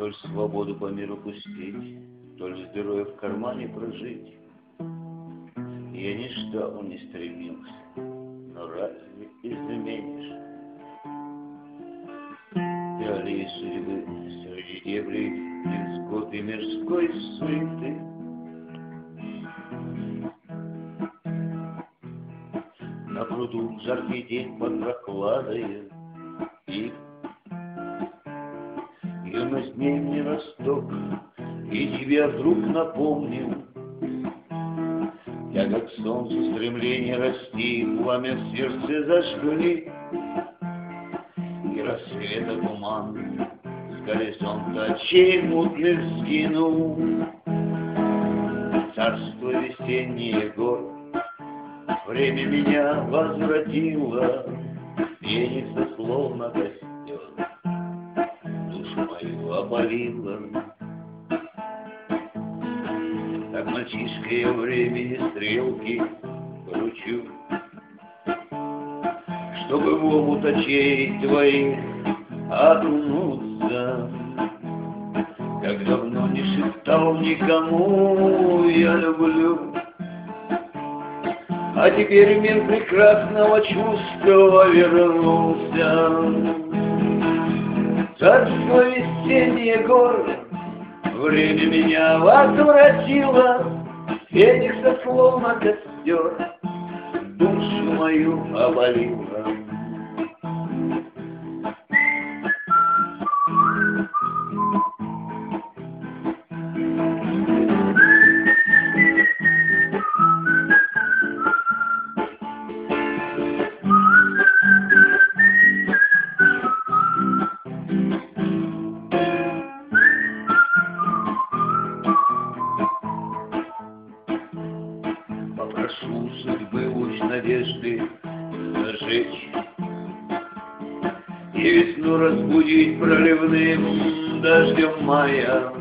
То ли свободу по миру пустить, то ли здоровье в кармане прожить. Я ни что не стремился, но разве изменишь? Пиали судьбы среди дебрей невзгод и мирской суеты. На пруду жаркий день под прохладой, и юность дней мне расток, и тебе вдруг напомнил. Я как солнце стремление расти, пламя в сердце зажгли, и рассвета туман с горизонта очей мутных скинул. Царство весеннее гор время меня возвратило, Феникса словно костер душу мою опалило. Так мальчишкой я времени стрелки кручу, чтобы в омут очей твоих окунуться. Как давно не шептал никому я люблю, а теперь мир прекрасного чувства вернулся. Царство весеннее гор время меня возвратило, Феникса словно костер душу мою опалило. Попрошу судьбы луч надежды зажечь и весну разбудить проливным дождем мая.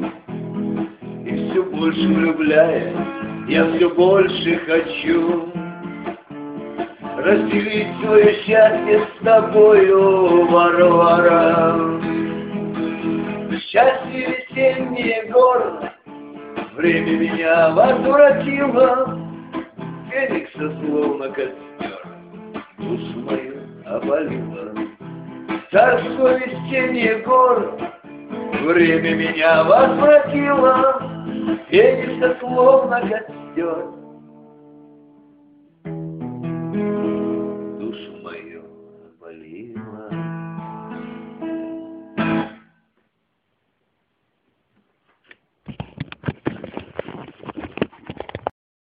И все больше влюбляясь, я все больше хочу разделить свое счастье с тобою, Варвара. Счастье весеннее гор время меня возвратило, Феникса словно костер душу мою опалило. Царство весеннее гор время меня возвратило, Феникса словно костер